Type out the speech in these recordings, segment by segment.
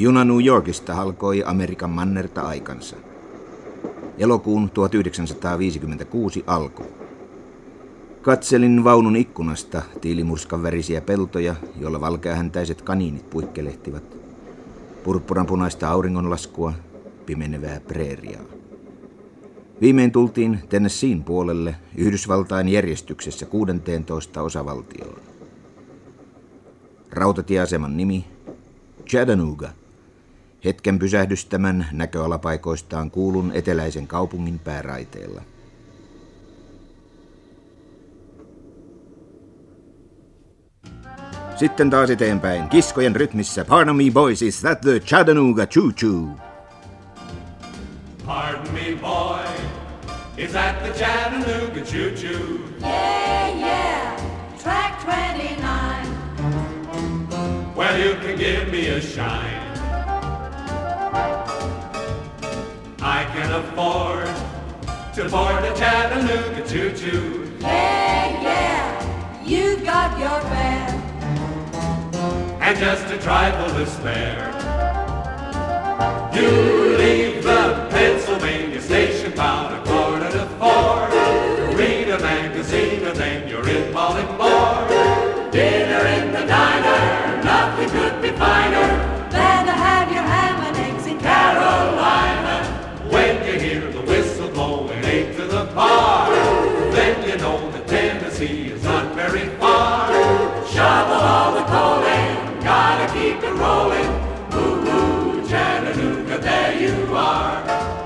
Juna New Yorkista halkoi Amerikan mannerta aikansa. Elokuun 1956 alku. Katselin vaunun ikkunasta tiilimurskan värisiä peltoja, joilla valkeahäntäiset kaniinit puikkelehtivat. Purppuranpunaista auringonlaskua, pimenevää preeriaa. Viimein tultiin Tennesseen puolelle Yhdysvaltain järjestyksessä 16 osavaltioon. Rautatieaseman nimi Chattanooga. Hetken pysähdystämän näköalapaikoistaan kuulun eteläisen kaupungin pääraiteella. Sitten taas eteenpäin, kiskojen rytmissä. Pardon me boys, is that the Chattanooga choo-choo? Pardon me boy, is that the Chattanooga choo-choo? Yeah, yeah, track 29. Well, you can give me a shine. I can afford to board the Chattanooga choo-choo. Yeah, yeah, you got your fare. And just a trifle to spare. You leave the Pennsylvania station about 3:15. Read a magazine and then you're in Baltimore. Dinner in the diner, nothing could be finer Than to have your ham and eggs in Carolina. When you hear the whistle blowing 8 to the bar, then you know that Tennessee is not very far. Shovel all the coal in, gotta keep it rolling. Woo-hoo, Chattanooga, there you are.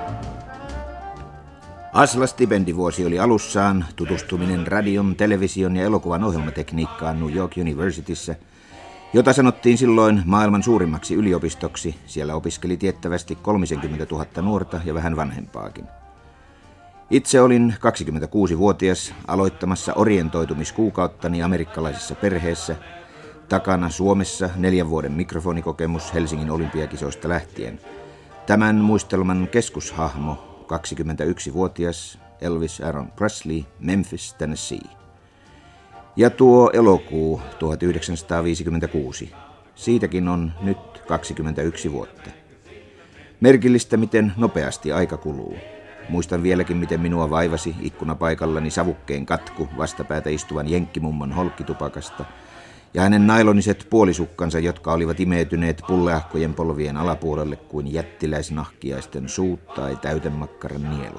Asla-stipendivuosi oli alussaan tutustuminen radion, television ja elokuvan ohjelmatekniikkaan New York Universityssä, jota sanottiin silloin maailman suurimmaksi yliopistoksi. Siellä opiskeli tiettävästi 30 000 nuorta ja vähän vanhempaakin. Itse olin 26-vuotias aloittamassa orientoitumiskuukauttani amerikkalaisessa perheessä. Takana Suomessa 4 vuoden mikrofonikokemus Helsingin olympiakisoista lähtien. Tämän muistelman keskushahmo 21-vuotias Elvis Aaron Presley, Memphis, Tennessee. Ja tuo elokuu 1956. Siitäkin on nyt 21 vuotta. Merkillistä, miten nopeasti aika kuluu. Muistan vieläkin, miten minua vaivasi ikkunapaikallani savukkeen katku vastapäätä istuvan jenkkimummon holkkitupakasta ja hänen nailoniset puolisukkansa, jotka olivat imeytyneet pulleahkojen polvien alapuolelle kuin jättiläisnahkiaisten suut tai täytemakkaran nielut.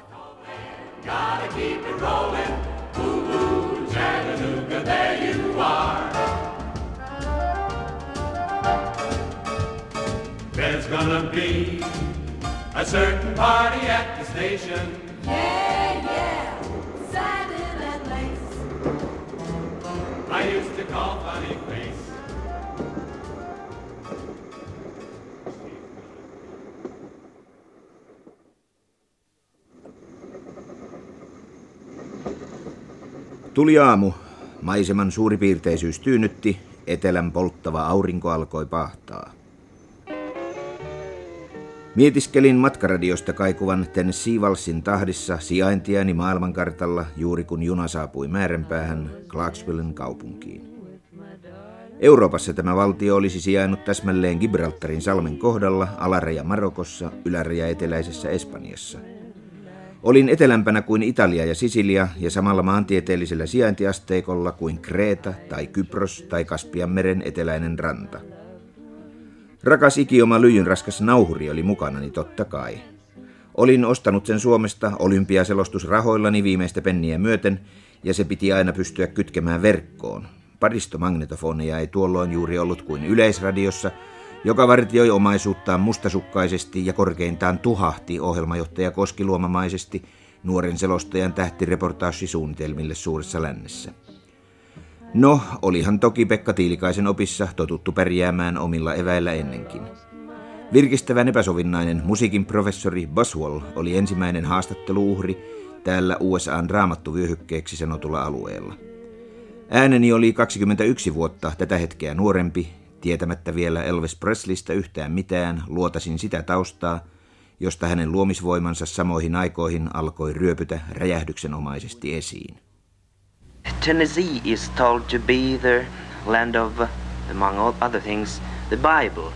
There's gonna be a certain party at the station. Yeah, yeah, satin and lace. I used to call Funny Face. Tuli aamu. Maiseman suuripiirteisyys tyynnytti. Etelän polttava aurinko alkoi pahtaa. Mietiskelin matkaradiosta kaikuvan Tennessee-valssin tahdissa sijaintiani maailmankartalla juuri kun juna saapui määränpäähän Clarksvillen kaupunkiin. Euroopassa tämä valtio olisi sijainnut täsmälleen Gibraltarin salmen kohdalla, alareja Marokossa, yläreja eteläisessä Espanjassa. Olin etelämpänä kuin Italia ja Sisilia ja samalla maantieteellisellä sijaintiasteikolla kuin Kreeta tai Kypros tai Kaspianmeren eteläinen ranta. Rakas ikioma lyijynraskas nauhuri oli mukanani totta kai. Olin ostanut sen Suomesta olympiaselostusrahoillani viimeistä penniä myöten, ja se piti aina pystyä kytkemään verkkoon. Paristomagnetofoneja ei tuolloin juuri ollut kuin Yleisradiossa, joka vartioi omaisuuttaan mustasukkaisesti ja korkeintaan tuhahti ohjelmajohtaja koskiluomamaisesti nuoren selostajan tähtireportaasisuunnitelmille Suuressa Lännessä. No, olihan toki Pekka Tiilikaisen opissa totuttu pärjäämään omilla eväillä ennenkin. Virkistävän epäsovinnainen musiikin professori Boswell oli ensimmäinen haastatteluuhri täällä USA:n raamattuvyöhykkeeksi sanotulla alueella. Ääneni oli 21 vuotta tätä hetkeä nuorempi, tietämättä vielä Elvis Presleystä yhtään mitään, luotasin sitä taustaa, josta hänen luomisvoimansa samoihin aikoihin alkoi ryöpytä räjähdyksenomaisesti esiin. Tennessee is told to be the land of, among all other things, the Bible.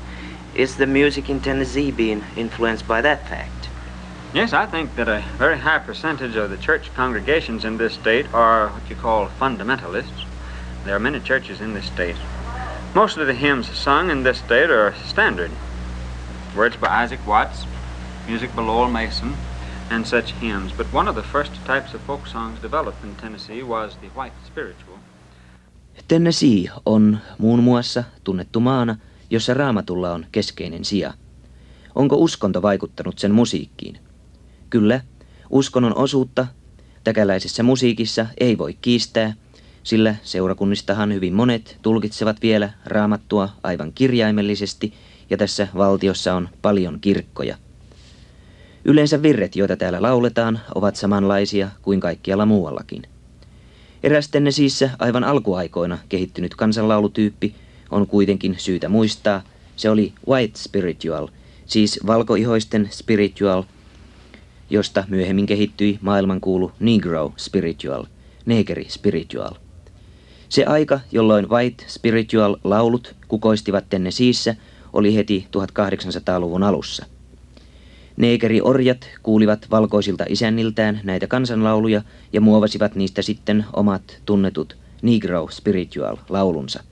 Is the music in Tennessee being influenced by that fact? Yes, I think that a very high percentage of the church congregations in this state are what you call fundamentalists. There are many churches in this state. Most of the hymns sung in this state are standard. Words by Isaac Watts, music by Lowell Mason, and such hymns. But one of the first types of folk songs developed in Tennessee was the white spiritual. Tennessee on muun muassa tunnettu maana, jossa Raamatulla on keskeinen sija. Onko uskonto vaikuttanut sen musiikkiin? Kyllä, uskonnon osuutta täkäläisessä musiikissa ei voi kiistää, sillä seurakunnistahan hyvin monet tulkitsevat vielä Raamattua aivan kirjaimellisesti, ja tässä valtiossa on paljon kirkkoja. Yleensä virret, joita täällä lauletaan, ovat samanlaisia kuin kaikkialla muuallakin. Eräs Tennesseeissä aivan alkuaikoina kehittynyt kansanlaulutyyppi on kuitenkin syytä muistaa. Se oli white spiritual, siis valkoihoisten spiritual, josta myöhemmin kehittyi maailmankuulu negro spiritual, neekeri spiritual. Se aika, jolloin white spiritual laulut kukoistivat Tennesseeissä, oli heti 1800-luvun alussa. Neekeriorjat kuulivat valkoisilta isänniltään näitä kansanlauluja ja muovasivat niistä sitten omat tunnetut negro spiritual laulunsa.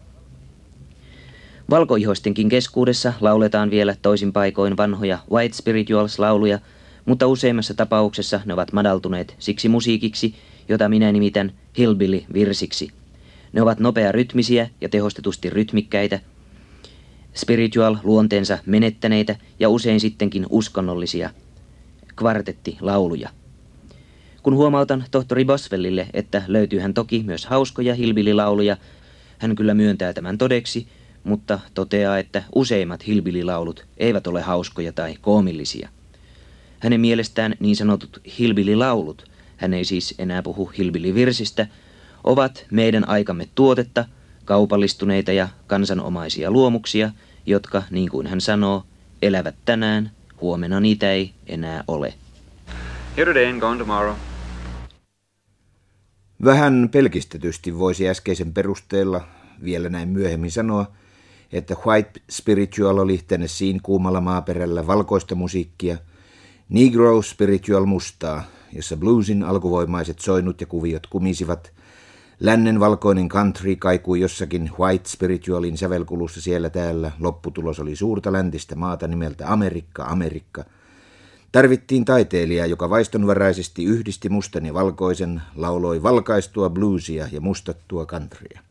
Valkoihoistenkin keskuudessa lauletaan vielä toisin paikoin vanhoja white spirituals lauluja, mutta useimmassa tapauksessa ne ovat madaltuneet siksi musiikiksi, jota minä nimitän hillbilly-virsiksi. Ne ovat nopearytmisiä ja tehostetusti rytmikkäitä, spiritual luonteensa menettäneitä ja usein sittenkin uskonnollisia kvartettilauluja. Kun huomautan tohtori Boswellille, että löytyyhän toki myös hauskoja hillbilly-lauluja, hän kyllä myöntää tämän todeksi, mutta toteaa, että useimmat hillbilly-laulut eivät ole hauskoja tai koomillisia. Hänen mielestään niin sanotut hillbilly-laulut, hän ei siis enää puhu hillbilly-virsistä, ovat meidän aikamme tuotetta, kaupallistuneita ja kansanomaisia luomuksia, jotka, niin kuin hän sanoo, elävät tänään, huomenna niitä ei enää ole. Here today and gone tomorrow. Vähän pelkistetysti voisi äskeisen perusteella vielä näin myöhemmin sanoa, että white spiritual oli Tennesseen kuumalla maaperällä valkoista musiikkia, negro spiritual mustaa, jossa bluesin alkuvoimaiset soinut ja kuviot kumisivat, lännen valkoinen country kaikui jossakin white spiritualin sävelkulussa siellä täällä, lopputulos oli suurta läntistä maata nimeltä Amerikka, Amerikka. Tarvittiin taiteilijaa, joka vaistonvaraisesti yhdisti mustan ja valkoisen, lauloi valkaistua bluesia ja mustattua countrya.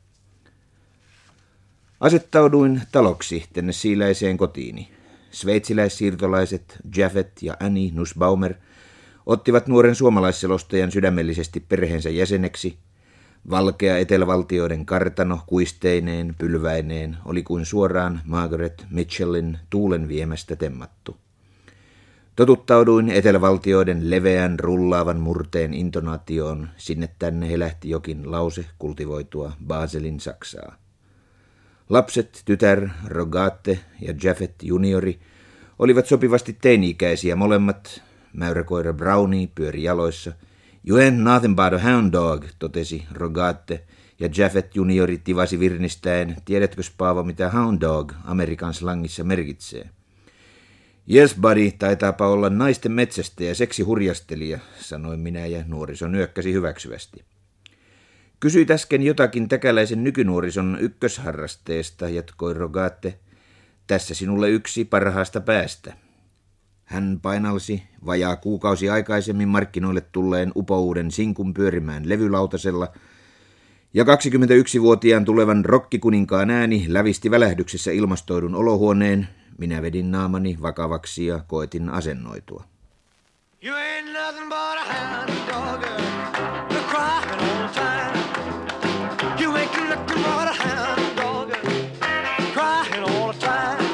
Asettauduin taloksi tennesseeläiseen kotiini. Sveitsiläissiirtolaiset Jaffet ja Annie Nussbaumer ottivat nuoren suomalaisselostajan sydämellisesti perheensä jäseneksi. Valkea etelävaltioiden kartano kuisteineen, pylväineen oli kuin suoraan Margaret Mitchellin tuulen viemästä temmattu. Totuttauduin etelävaltioiden leveän rullaavan murteen intonaatioon, sinne tänne helähti jokin lause kultivoitua Baselin Saksaa. Lapset, tytär, Rogate ja Jaffet juniori olivat sopivasti teini-ikäisiä molemmat. Mäyräkoira Brownie pyöri jaloissa. You ain't nothing but a hound dog, totesi Rogate, ja Jaffet juniori tivasi virnistäen, tiedätkös Paavo mitä hound dog Amerikan slangissa merkitsee? Yes, buddy, taitaapa olla naisten metsästäjä ja seksihurjastelija, sanoin minä ja nuoriso nyökkäsi hyväksyvästi. Kysyit äsken jotakin täkäläisen nykynuorison ykkösharrasteesta, jatkoi Rogate. Tässä sinulle yksi parhaasta päästä. Hän painalsi vajaa kuukausi aikaisemmin markkinoille tulleen upouuden sinkun pyörimään levylautasella, ja 21-vuotiaan tulevan rokkikuninkaan ääni lävisti välähdyksessä ilmastoidun olohuoneen. Minä vedin naamani vakavaksi ja koetin asennoitua. You ain't nothing but a hound dog, you're crying all the time. You ain't nothing but a hound dog, crying all the time.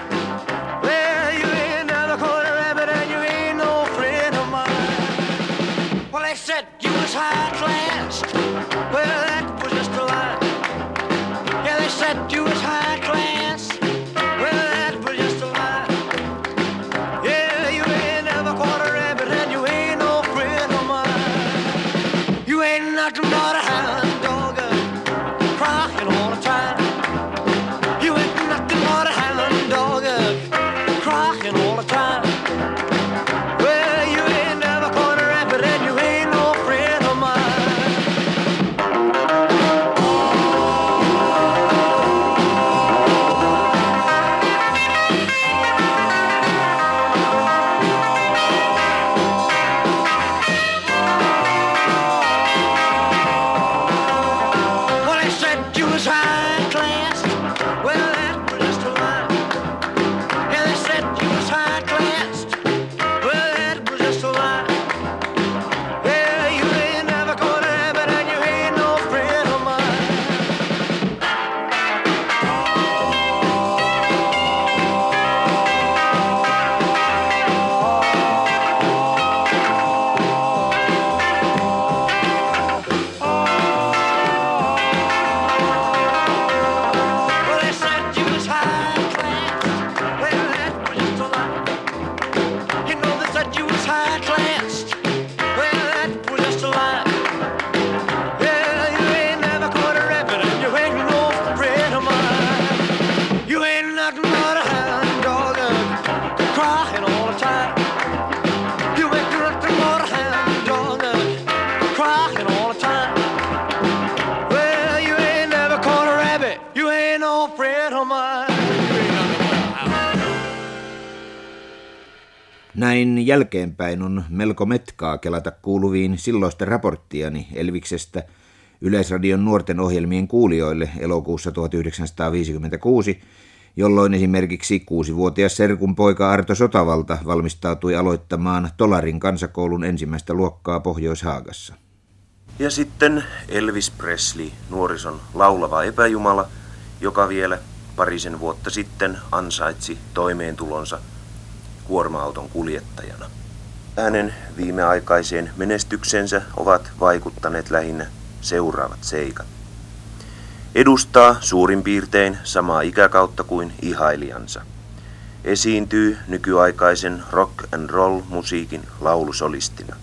Well, you ain't never caught a rabbit and you ain't no friend of mine. Well, they said you was high class. Well, that was just a lie. Yeah, they said you was high class. Well, that was just a lie. Yeah, you ain't never caught a rabbit and you ain't no friend of mine. You ain't nothing but a hound dog, crying all the time. You ain't nothing but a hound dog, Näin jälkeenpäin on melko metkaa kelata kuuluviin silloista raporttiani Elviksestä Yleisradion nuorten ohjelmien kuulijoille elokuussa 1956, jolloin esimerkiksi 6-vuotias serkunpoika Arto Sotavalta valmistautui aloittamaan Tolarin kansakoulun ensimmäistä luokkaa Pohjois-Haagassa. Ja sitten Elvis Presley, nuorison laulava epäjumala, joka vielä parisen vuotta sitten ansaitsi toimeentulonsa kuorma-auton kuljettajana. Hänen viimeaikaiseen menestyksensä ovat vaikuttaneet lähinnä seuraavat seikat. Edustaa suurin piirtein samaa ikäkautta kuin ihailijansa. Esiintyy nykyaikaisen rock and roll musiikin laulusolistina.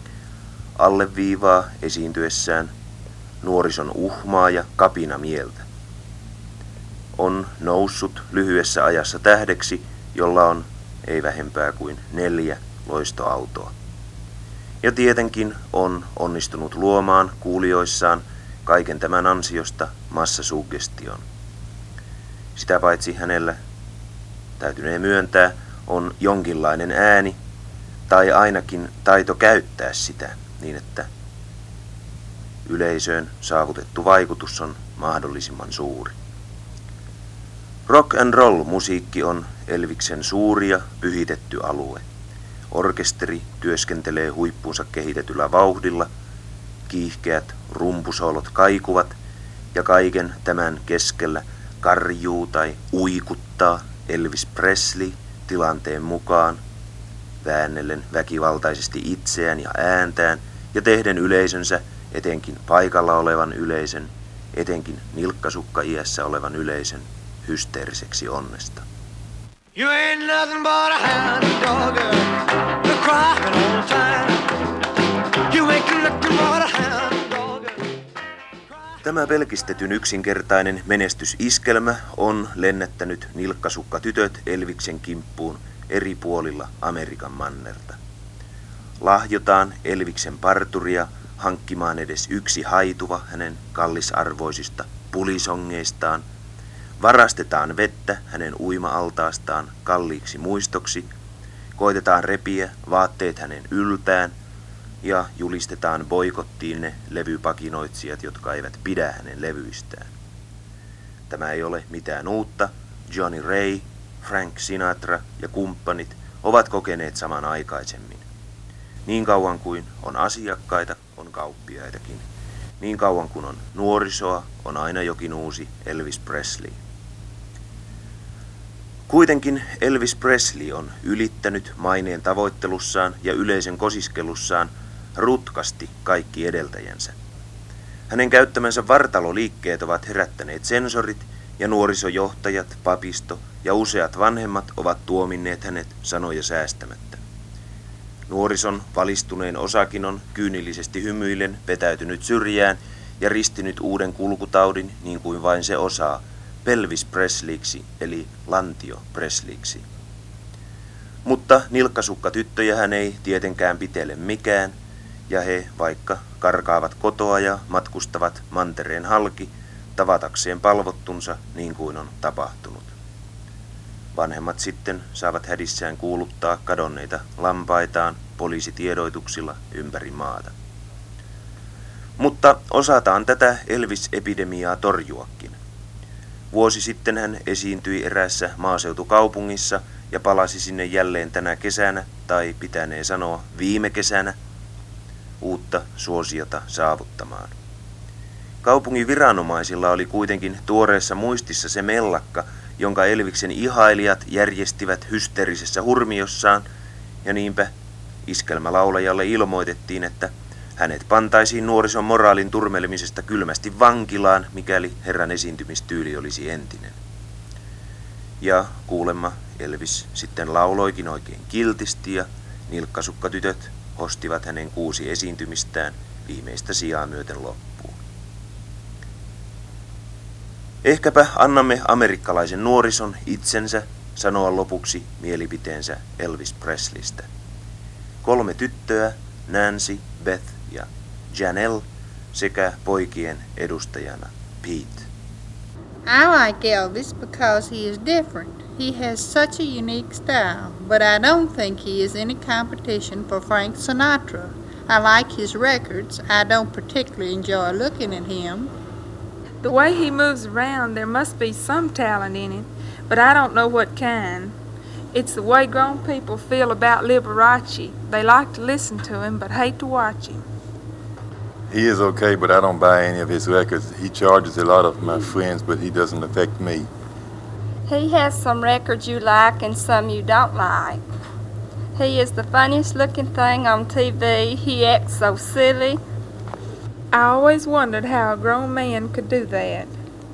Alleviivaa esiintyessään nuorison uhmaa ja kapina mieltä. On noussut lyhyessä ajassa tähdeksi, jolla on ei vähempää kuin 4 loistoautoa. Ja tietenkin on onnistunut luomaan kuulijoissaan kaiken tämän ansiosta massasuggestion. Sitä paitsi hänellä, täytynee myöntää, on jonkinlainen ääni tai ainakin taito käyttää sitä niin, että yleisöön saavutettu vaikutus on mahdollisimman suuri. Rock and roll musiikki on Elviksen suuri ja pyhitetty alue. Orkesteri työskentelee huippuunsa kehitetyllä vauhdilla, kiihkeät rumpusoolot kaikuvat ja kaiken tämän keskellä karjuu tai uikuttaa Elvis Presley tilanteen mukaan, väännellen väkivaltaisesti itseään ja ääntään ja tehden yleisönsä, etenkin paikalla olevan yleisön, etenkin nilkkasukka-iässä olevan yleisön, hysteeriseksi onnesta. You ain't nothing but a hound dog, you're crying all the time. You ain't nothing but a hound dog. Tämä pelkistetyn yksinkertainen menestysiskelmä on lennättänyt nilkkasukkatytöt Elviksen kimppuun eri puolilla Amerikan mannerta. Lahjotaan Elviksen parturia hankkimaan edes yksi haituva hänen kallisarvoisista pulisongeistaan, varastetaan vettä hänen uima-altaastaan kalliiksi muistoksi, koitetaan repiä vaatteet hänen yltään ja julistetaan boikottiin ne levypakinoitsijat, jotka eivät pidä hänen levyistään. Tämä ei ole mitään uutta. Johnny Ray, Frank Sinatra ja kumppanit ovat kokeneet saman aikaisemmin. Niin kauan kuin on asiakkaita, on kauppiaitakin. Niin kauan kuin on nuorisoa, on aina jokin uusi Elvis Presley. Kuitenkin Elvis Presley on ylittänyt maineen tavoittelussaan ja yleisön kosiskelussaan rutkasti kaikki edeltäjänsä. Hänen käyttämänsä vartaloliikkeet ovat herättäneet sensorit ja nuorisojohtajat, papisto ja useat vanhemmat ovat tuominneet hänet sanoja säästämättä. Nuorison valistuneen osakin on kyynillisesti hymyillen vetäytynyt syrjään ja ristinyt uuden kulkutaudin niin kuin vain se osaa, Pelvis Presleyksi eli Lantio Presleyksi. Mutta nilkkasukkatyttöjä hän ei tietenkään pitele mikään, ja he vaikka karkaavat kotoa ja matkustavat mantereen halki tavatakseen palvottunsa niin kuin on tapahtunut. Vanhemmat sitten saavat hädissään kuuluttaa kadonneita lampaitaan poliisitiedoituksilla ympäri maata. Mutta osataan tätä Elvis-epidemiaa torjuakin. Vuosi sitten hän esiintyi eräässä maaseutukaupungissa ja palasi sinne jälleen tänä kesänä, tai pitänee sanoa viime kesänä, uutta suosiota saavuttamaan. Kaupungin viranomaisilla oli kuitenkin tuoreessa muistissa se mellakka, jonka Elviksen ihailijat järjestivät hysteerisessä hurmiossaan, ja niinpä iskelmälaulajalle ilmoitettiin, että hänet pantaisiin nuorison moraalin turmelemisesta kylmästi vankilaan, mikäli herran esiintymistyyli olisi entinen. Ja kuulemma Elvis sitten lauloikin oikein kiltisti ja nilkkasukkatytöt ostivat hänen 6 esiintymistään viimeistä sijaa myöten loppuun. Ehkäpä annamme amerikkalaisen nuorison itsensä sanoa lopuksi mielipiteensä Elvis Presleystä. 3 tyttöä, Nancy, Beth ja Janelle sekä poikien edustajana Pete. I like Elvis because he is different. He has such a unique style, but I don't think he is any competition for Frank Sinatra. I like his records. I don't particularly enjoy looking at him. The way he moves around, there must be some talent in it, but I don't know what kind. It's the way grown people feel about Liberace. They like to listen to him, but hate to watch him. He is okay, but I don't buy any of his records. He charges a lot of my friends, but he doesn't affect me. He has some records you like and some you don't like. He is the funniest looking thing on TV. He acts so silly. I always wondered how a grown man could do that.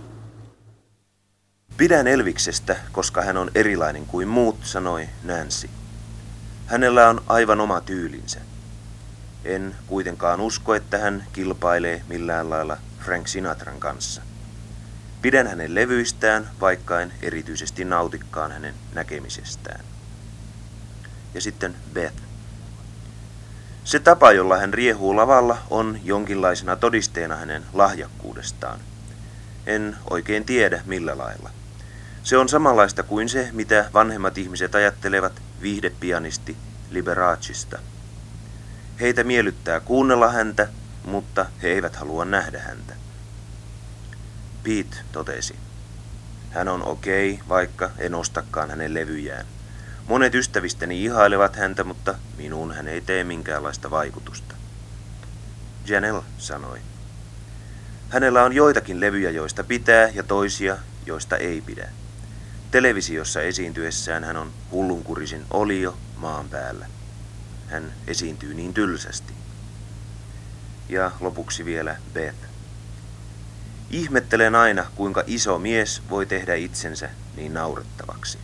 Pidän Elviksestä, koska hän on erilainen kuin muut, sanoi Nancy. Hänellä on aivan oma tyylinsä. En kuitenkaan usko, että hän kilpailee millään lailla Frank Sinatran kanssa. Pidän hänen levyistään, vaikka en erityisesti nautikkaan hänen näkemisestään. Ja sitten Beth. Se tapa, jolla hän riehuu lavalla, on jonkinlaisena todisteena hänen lahjakkuudestaan. En oikein tiedä millä lailla. Se on samanlaista kuin se, mitä vanhemmat ihmiset ajattelevat viihdepianisti Liberacista. Heitä miellyttää kuunnella häntä, mutta he eivät halua nähdä häntä. Pete totesi. Hän on okei, vaikka en ostakaan hänen levyjään. Monet ystävistäni ihailevat häntä, mutta minuun hän ei tee minkäänlaista vaikutusta. Janelle sanoi. Hänellä on joitakin levyjä, joista pitää, ja toisia, joista ei pidä. Televisiossa esiintyessään hän on hullunkurisin olio maan päällä. Hän esiintyy niin tylsästi. Ja lopuksi vielä Beth. Ihmettelen aina, kuinka iso mies voi tehdä itsensä niin naurettavaksi.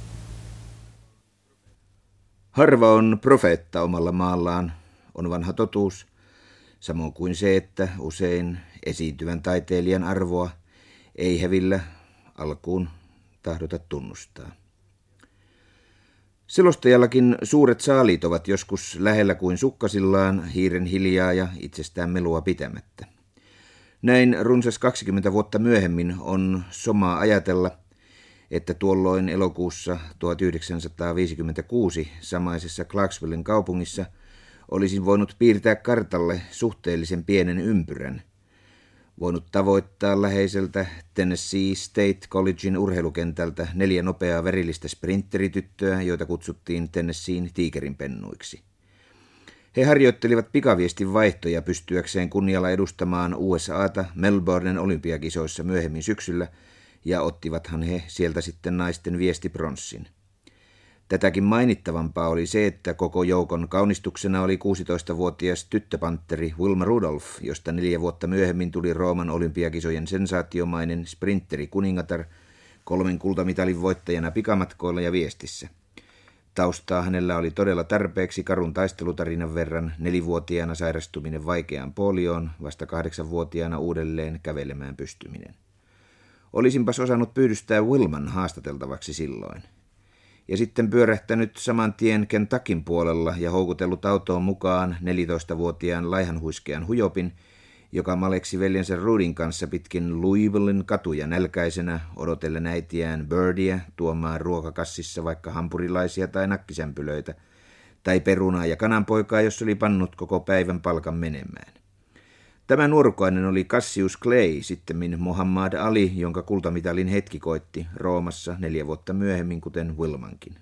Harva on profeetta omalla maallaan, on vanha totuus, samoin kuin se, että usein esiintyvän taiteilijan arvoa ei hevillä alkuun tahdota tunnustaa. Selostajallakin suuret saaliit ovat joskus lähellä kuin sukkasillaan, hiiren hiljaa ja itsestään melua pitämättä. Näin runsas 20 vuotta myöhemmin on somaa ajatella, että tuolloin elokuussa 1956 samaisessa Clarksvillen kaupungissa olisin voinut piirtää kartalle suhteellisen pienen ympyrän, voinut tavoittaa läheiseltä Tennessee State Collegein urheilukentältä 4 nopeaa verillistä sprinterityttöä, joita kutsuttiin Tennesseein tiikerinpennuiksi. He harjoittelivat pikaviestin vaihtoja pystyäkseen kunnialla edustamaan USAta Melbournen olympiakisoissa myöhemmin syksyllä, ja ottivathan he sieltä sitten naisten viestipronssin. Tätäkin mainittavampaa oli se, että koko joukon kaunistuksena oli 16-vuotias tyttöpantteri Wilma Rudolph, josta 4 vuotta myöhemmin tuli Rooman olympiakisojen sensaatiomainen sprinteri kuningatar 3 kultamitalin voittajana pikamatkoilla ja viestissä. Taustaa hänellä oli todella tarpeeksi karun taistelutarinan verran, 4-vuotiaana sairastuminen vaikeaan polioon, vasta 8-vuotiaana uudelleen kävelemään pystyminen. Olisinpas osannut pyydystää Wilman haastateltavaksi silloin. Ja sitten pyörähtänyt saman tien Kentuckyn puolella ja houkutellut autoon mukaan 14-vuotiaan laihanhuiskean hujopin, joka maleksi veljensä Rudin kanssa pitkin Louisvillen katuja nälkäisenä odotellen äitiään Birdiä tuomaan ruokakassissa vaikka hampurilaisia tai nakkisämpylöitä, tai perunaa ja kananpoikaa, jos oli pannut koko päivän palkan menemään. Tämä nuorukainen oli Cassius Clay, sittemmin Muhammad Ali, jonka kultamitalin hetki koitti Roomassa 4 vuotta myöhemmin, kuten Wilmankin.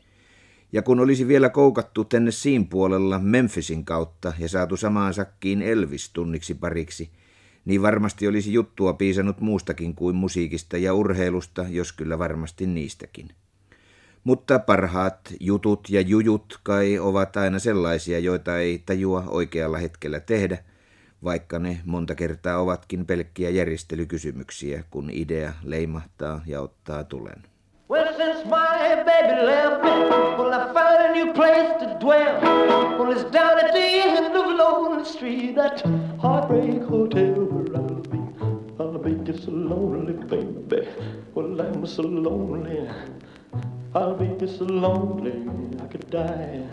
Ja kun olisi vielä koukattu Tennesseein puolella Memphisin kautta ja saatu samaan sakkiin Elvis tunniksi pariksi, niin varmasti olisi juttua piisannut muustakin kuin musiikista ja urheilusta, jos kyllä varmasti niistäkin. Mutta parhaat jutut ja jujut kai ovat aina sellaisia, joita ei tajua oikealla hetkellä tehdä, vaikka ne monta kertaa ovatkin pelkkiä järjestelykysymyksiä, kun idea leimahtaa ja ottaa tulen. Well, since my baby left me, well, I found a new place to dwell. Well, it's down at the end of Lonely Street, that heartbreak hotel where I'll be just so lonely, baby. Well, I'm so lonely, I'll be so lonely, I could die.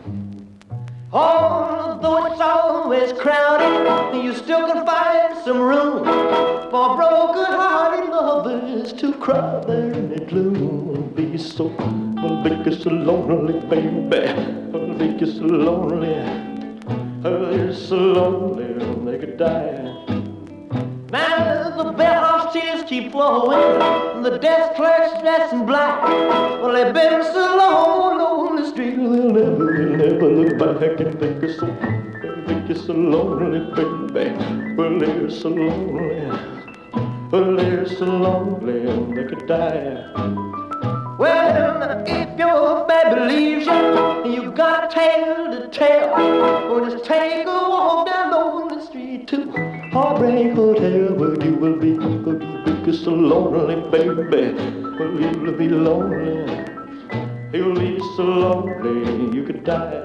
Although it's always crowded, you still can find some room for broken-hearted lovers to cry there in the gloom. Be so, will make you so lonely, baby. Will make you so lonely. They're so lonely they could die. Now the bellhop's tears keep flowing, the desk clerk's dressed in black. Well, they've been so long on the street, they'll never look back and think it's so, think it's so lonely, baby. Well, they're so lonely, well, they're so lonely they could die. Well, if your baby leaves you, you got a tale to tell. Or just take a walk down on the street to Heartbreak Hotel, where you will be so lonely, baby. Well, you'll be lonely. You'll be so lonely you could die.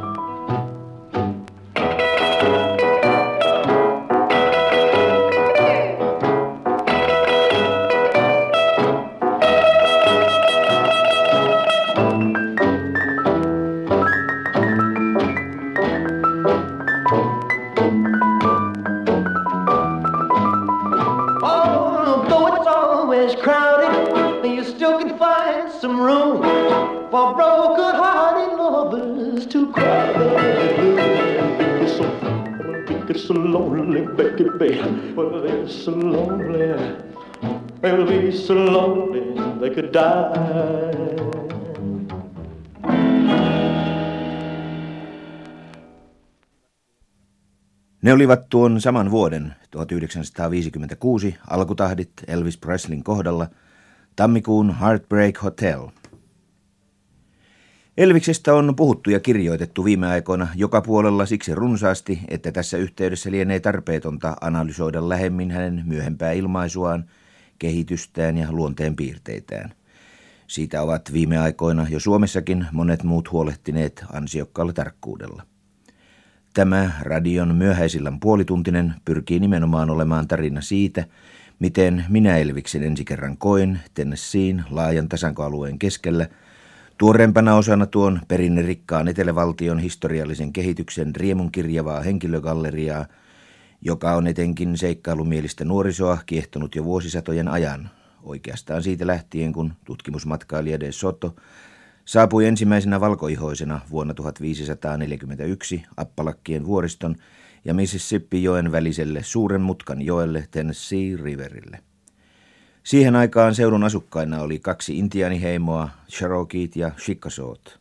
For broken-hearted lovers to cry they're so lonely, baby. Well, they're so lonely. They'll be so lonely they could die. Ne olivat tuon saman vuoden, 1956, alkutahdit Elvis Presleyn kohdalla, tammikuun Heartbreak Hotel. Elviksestä on puhuttu ja kirjoitettu viime aikoina joka puolella siksi runsaasti, että tässä yhteydessä lienee tarpeetonta analysoida lähemmin hänen myöhempää ilmaisuaan, kehitystään ja luonteen piirteitään. Siitä ovat viime aikoina jo Suomessakin monet muut huolehtineet ansiokkaalla tarkkuudella. Tämä radion myöhäisillan puolituntinen pyrkii nimenomaan olemaan tarina siitä, miten minä Elviksen ensi kerran koin Tennesseein laajan tasankoalueen keskellä, tuoreempana osana tuon perinnerikkaan etelävaltion historiallisen kehityksen riemunkirjavaa henkilögalleriaa, joka on etenkin seikkailumielistä nuorisoa kiehtonut jo vuosisatojen ajan, oikeastaan siitä lähtien, kun tutkimusmatkailija de Soto saapui ensimmäisenä valkoihoisena vuonna 1541 Appalakkien vuoriston ja Mississippi-joen väliselle suuren mutkan joelle Tennessee Riverille. Siihen aikaan seudun asukkaina oli 2 intiaaniheimoa, Cherokeet ja Chickasawt.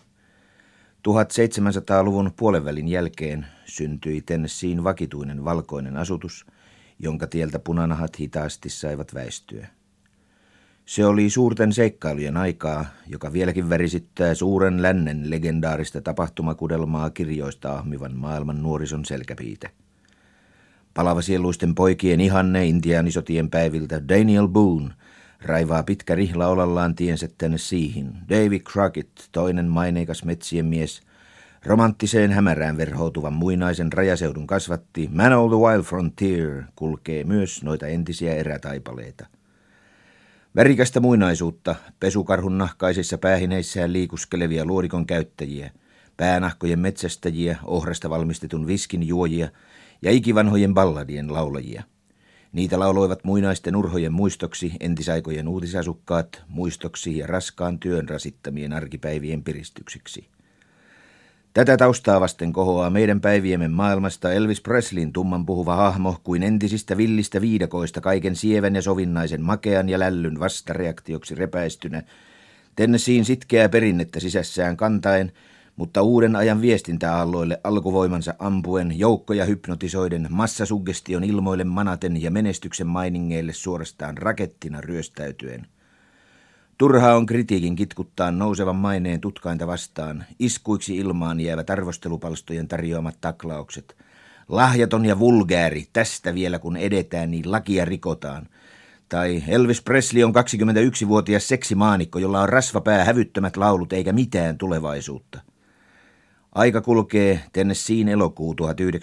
1700-luvun puolenvälin jälkeen syntyi Tennesseein vakituinen valkoinen asutus, jonka tieltä punanahat hitaasti saivat väistyä. Se oli suurten seikkailujen aikaa, joka vieläkin värisittää suuren lännen legendaarista tapahtumakudelmaa kirjoista ahmivan maailman nuorison selkäpiitä. Palavasieluisten poikien ihanne intiaanisotien päiviltä Daniel Boone raivaa pitkä rihla olallaan tiensä Tennesseeihin. Davy Crockett, toinen maineikas metsien mies, romanttiseen hämärään verhoutuvan muinaisen rajaseudun kasvatti, Man of the Wild Frontier kulkee myös noita entisiä erätaipaleita. Värikästä muinaisuutta, pesukarhun nahkaisissa päähineissään liikuskelevia luodikon käyttäjiä, päänahkojen metsästäjiä, ohrasta valmistetun viskin juojia ja ikivanhojen balladien laulajia. Niitä lauloivat muinaisten urhojen muistoksi entisaikojen uutisasukkaat, muistoksi ja raskaan työn rasittamien arkipäivien piristyksiksi. Tätä taustaa vasten kohoaa meidän päiviemme maailmasta Elvis Presleyn tumman puhuva hahmo kuin entisistä villistä viidakoista kaiken sievän ja sovinnaisen makean ja lällyn vastareaktioksi repäistynä, Tennesseein sitkeää perinnettä sisässään kantaen, mutta uuden ajan viestintäaalloille alkuvoimansa ampuen, joukkoja hypnotisoiden, massasuggestion ilmoille manaten ja menestyksen mainingeille suorastaan rakettina ryöstäytyen. Turhaa on kritiikin kitkuttaa nousevan maineen tutkainta vastaan, iskuiksi ilmaan jäävät arvostelupalstojen tarjoamat taklaukset. Lahjaton ja vulgääri, tästä vielä kun edetään, niin lakia rikotaan. Tai Elvis Presley on 21-vuotias seksimaanikko, jolla on rasvapää, hävyttömät laulut eikä mitään tulevaisuutta. Aika kulkee, Tennesseein elokuu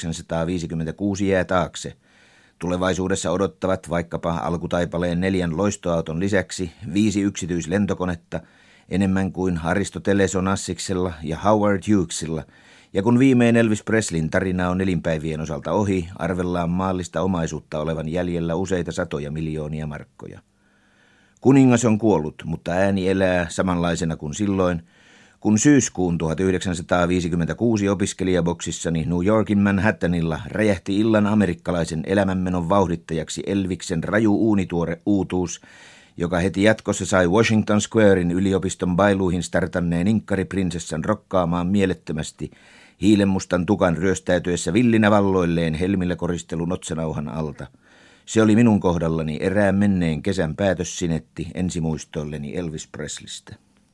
1956 jää taakse. Tulevaisuudessa odottavat vaikkapa alkutaipaleen 4 loistoauton lisäksi 5 yksityislentokonetta, enemmän kuin Aristoteles Onassiksella ja Howard Hughesilla, ja kun viimein Elvis Presleyn tarina on elinpäivien osalta ohi, arvellaan maallista omaisuutta olevan jäljellä useita satoja miljoonia markkoja. Kuningas on kuollut, mutta ääni elää samanlaisena kuin silloin, kun syyskuun 1956 opiskelijaboksissani New Yorkin Manhattanilla räjähti illan amerikkalaisen elämänmenon vauhdittajaksi Elviksen raju uunituore uutuus, joka heti jatkossa sai Washington Squarein yliopiston bailuihin startanneen inkkariprinsessan rokkaamaan mielettömästi hiilenmustan tukan ryöstäytyessä villinä valloilleen helmillä koristelun otsanauhan alta. Se oli minun kohdallani erään menneen kesän päätössinetti ensimuistoilleni Elvis Presleystä.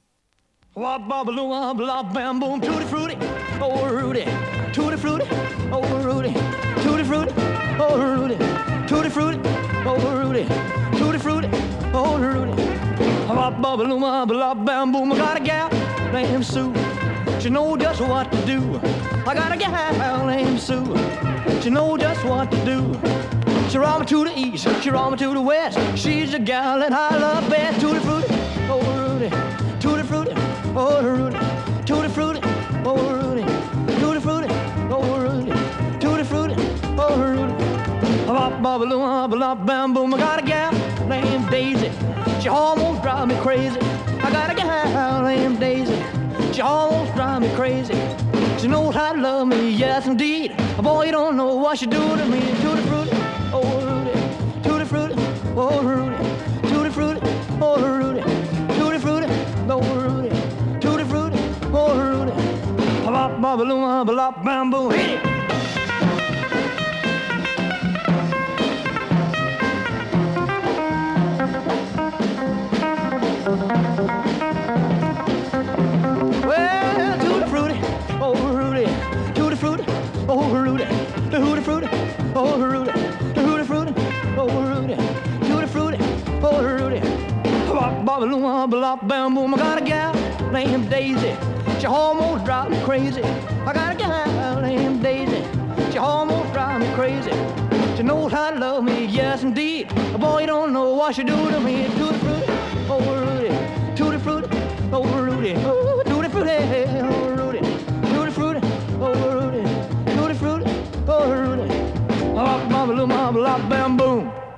Tutti frutti, oh Rudy, tutti frutti, oh Rudy, tutti frutti, oh Rudy, tutti frutti, oh Rudy, tutti frutti, oh Rudy. Bam, I got a gal named Sue. She know just what to do. I got a gal named Sue. She know just what to do. She roll me to the east, she roll me to the west. She's the gal that I love best. Tutti frutti, oh Rudy, tutti frutti, oh Rudy, tutti frutti, oh Rudy, tutti frutti, oh Rudy, tutti frutti, oh Rudy. Bam, boom, I got a gal named Daisy. She almost drive me crazy. I got a gal named Daisy. She almost drive me crazy. She knows how to love me, yes indeed. Boy, you don't know what she do to me. Tutti frutti, oh Rudy, tutti frutti, oh Rudy, tutti frutti, oh Rudy, tutti frutti, oh Rudy, tutti frutti, oh Rudy. Bam, boom, hit it. Well, tutti frutti, oh Rudy, tutti frutti, oh Rudy, tutti frutti, oh Rudy, tutti frutti, oh Rudy, tutti frutti, oh Rudy. Bam, boom, I got a gal named Daisy. She almost drive me crazy. I got a gal named Daisy. She almost drive me crazy. She knows how to love me, yes indeed. Boy, you don't know what she do to me. Tutti frutti, oh Rudy, tutti frutti, oh Rudy, oh tutti frutti, oh Rudy, tutti frutti, oh Rudy, tutti frutti, oh Rudy. Bam, boom.